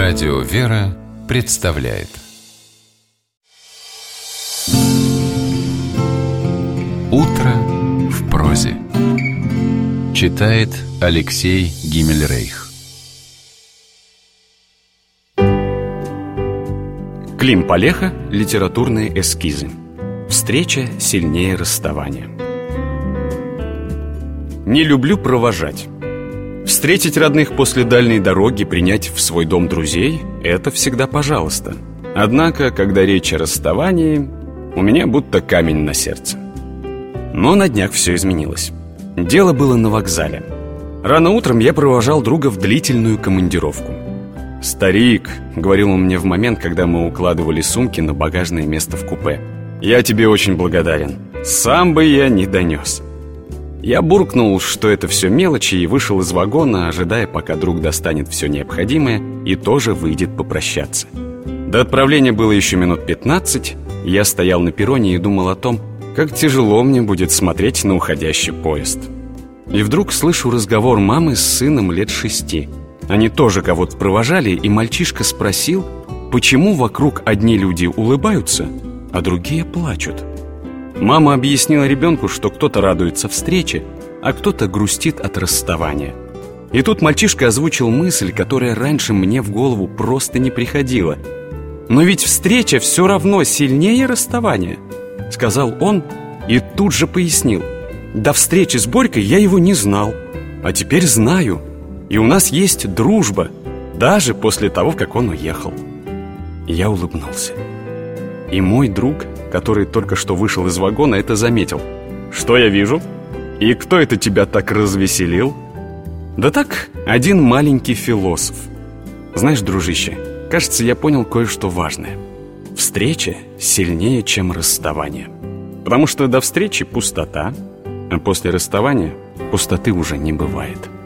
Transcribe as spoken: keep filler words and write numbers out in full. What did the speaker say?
Радио «Вера» представляет «Утро в прозе». Читает Алексей Гиммельрейх. Клим Палеха. Литературные эскизы. Встреча сильнее расставания. Не люблю провожать. Встретить родных после дальней дороги, принять в свой дом друзей – это всегда пожалуйста. Однако, когда речь о расставании, у меня будто камень на сердце. Но на днях все изменилось. Дело было на вокзале. Рано утром я провожал друга в длительную командировку. «Старик», — говорил он мне в момент, когда мы укладывали сумки на багажное место в купе, «я тебе очень благодарен. Сам бы я не донес». Я буркнул, что это все мелочи, и вышел из вагона, ожидая, пока друг достанет все необходимое и тоже выйдет попрощаться. До отправления было еще минут пятнадцать. Я стоял на перроне и думал о том, как тяжело мне будет смотреть на уходящий поезд. И вдруг слышу разговор мамы с сыном лет шести. Они тоже кого-то провожали, и мальчишка спросил, почему вокруг одни люди улыбаются, а другие плачут. Мама объяснила ребенку, что кто-то радуется встрече, а кто-то грустит от расставания. И тут мальчишка озвучил мысль, которая раньше мне в голову просто не приходила. «Но ведь встреча все равно сильнее расставания», — сказал он и тут же пояснил. «До встречи с Борькой я его не знал, а теперь знаю, и у нас есть дружба, даже после того, как он уехал». Я улыбнулся. И мой друг, который только что вышел из вагона, это заметил. «Что я вижу? И кто это тебя так развеселил?» «Да так, один маленький философ. Знаешь, дружище, кажется, я понял кое-что важное. Встреча сильнее, чем расставание. Потому что до встречи пустота, а после расставания пустоты уже не бывает».